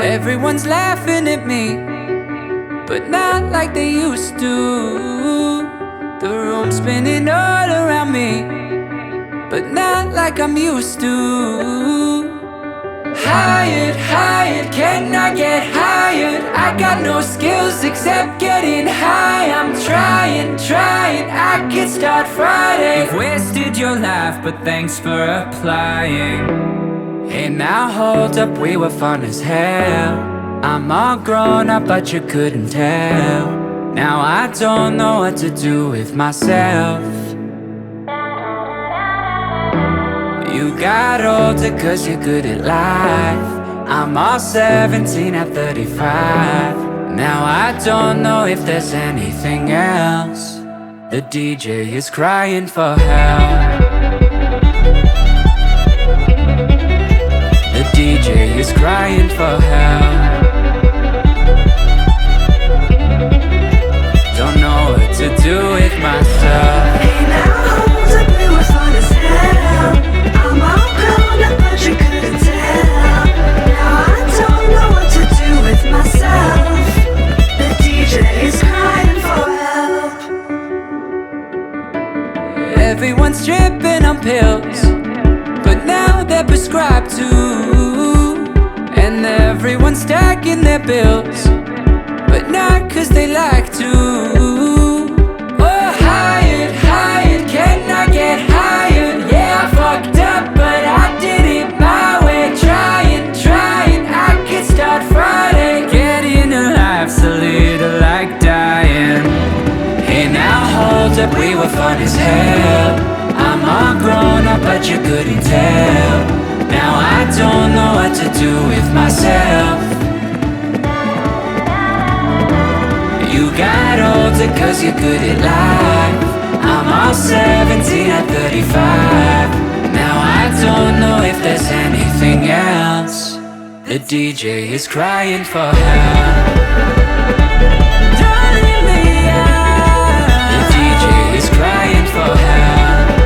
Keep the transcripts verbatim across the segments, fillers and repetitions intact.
Everyone's laughing at me, but not like they used to. The room's spinning all around me, but not like I'm used to. Hired, hired, can I get hired? I got no skills except getting high. I'm trying, trying, I could start Friday. You've wasted your life, but thanks for applying. Hey now hold up, we were fun as hell. I'm all grown up, but you couldn't tell. Now I don't know what to do with myself. You got older cause you're good at life. I'm all seventeen at thirty-five. Now I don't know if there's anything else. The D J is crying for help. The D J is crying for help. Don't know what to do with myself. Hey now hold up, we were fun as hell. I'm all grown up, but you couldn't tell. Now I don't know what to do with myself. The D J is crying for help. Everyone's tripping on pills, but now they're prescribed to. And everyone's stacking their bills, but not cause they like to. Oh, hired, hired, can I get hired? Yeah, I fucked up, but I did it my way. Trying, trying, I could start Friday. Getting alife's a little like dying. Hey now hold up, we were fun as hell. I'm all grown up, but you couldn't tell. Now I don't know what to do with myself. You got older cause you're good at life. I'm all seventeen at thirty-five. Now I don't know if there's anything else. The D J is crying for help. Don't leave me out. The D J is crying for help.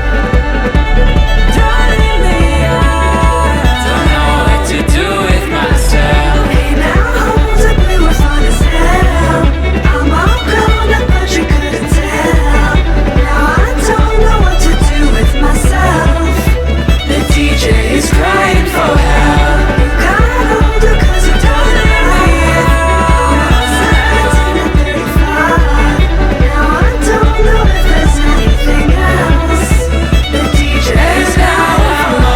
Don't leave me out. Don't know what to do with myself. Hey now hold up, we were fun as hell. I'm all grown up, but you couldn't tell. Now I don't know what to do with myself. The D J is crying for help. You got older cause you don't know. seventeen and thirty-five. Now I don't know if there's anything else. The D J is crying for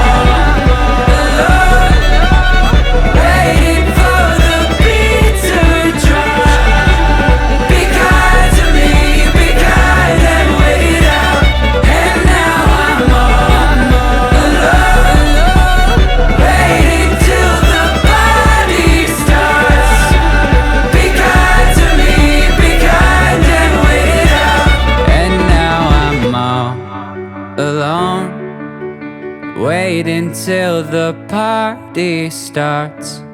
Waiting for the beat to drop. Be kind to me, be kind and wait it out. And now I'm all alone, waiting till the party starts. Be kind to me, be kind and wait it out. And now I'm all alone, waiting till the party starts.